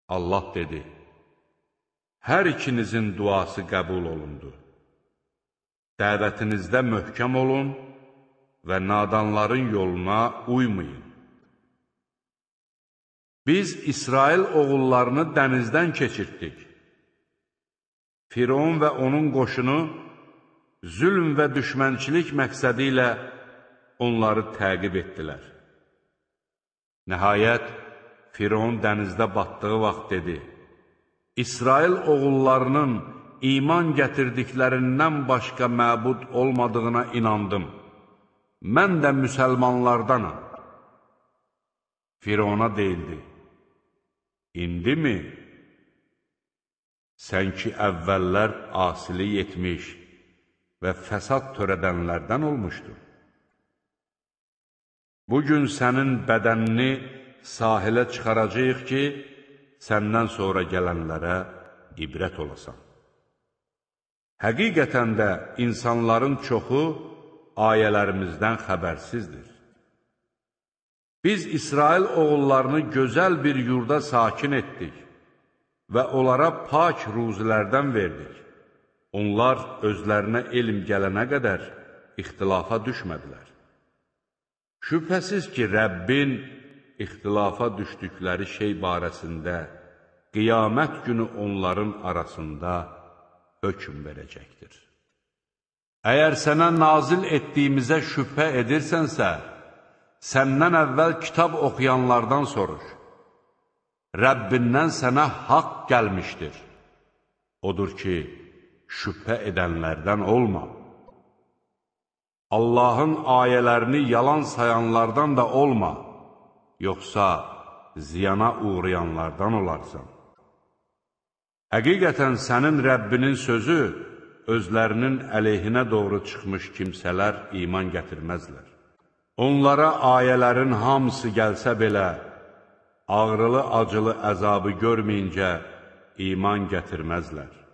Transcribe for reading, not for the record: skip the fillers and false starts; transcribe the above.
Allah dedi, hər ikinizin duası qəbul olundu. Dəvətinizdə möhkəm olun və nadanların yoluna uymayın. Biz İsrail oğullarını dənizdən keçirtdik. Firon və onun qoşunu zülm və düşmənçilik məqsədi ilə onları təqib etdilər. Nəhayət, Firon dənizdə batdığı vaxt dedi, İsrail oğullarının iman gətirdiklərindən başqa məbud olmadığına inandım. Mən də müsəlmanlardanam. Firona deyildi, İndi mi? Sən ki, əvvəllər asilik etmiş və fəsad törədənlərdən olmuşdur. Bugün sənin bədənini sahilə çıxaracaq ki, səndən sonra gələnlərə ibrət olasan. Həqiqətən də insanların çoxu ayələrimizdən xəbərsizdir. Biz İsrail oğullarını gözəl bir yurda sakin etdik və onlara pak ruzilərdən verdik. Onlar özlərinə elm gələnə qədər ixtilafa düşmədilər. Şübhəsiz ki, Rəbbin ixtilafa düşdükləri şey barəsində qiyamət günü onların arasında hökm verəcəkdir. Əgər sənə nazil etdiyimizə şübhə edirsənsə, səndən əvvəl kitab oxuyanlardan soruş. Rəbbindən sənə haqq gəlmişdir. Odur ki, şübhə edənlərdən olma. Allahın ayələrini yalan sayanlardan da olma, yoxsa ziyana uğrayanlardan olarsan. Həqiqətən sənin Rəbbinin sözü özlərinin əleyhinə doğru çıxmış kimsələr iman gətirməzlər. Onlara ayələrin hamısı gəlsə belə, ağrılı-acılı əzabı görməyincə iman gətirməzlər.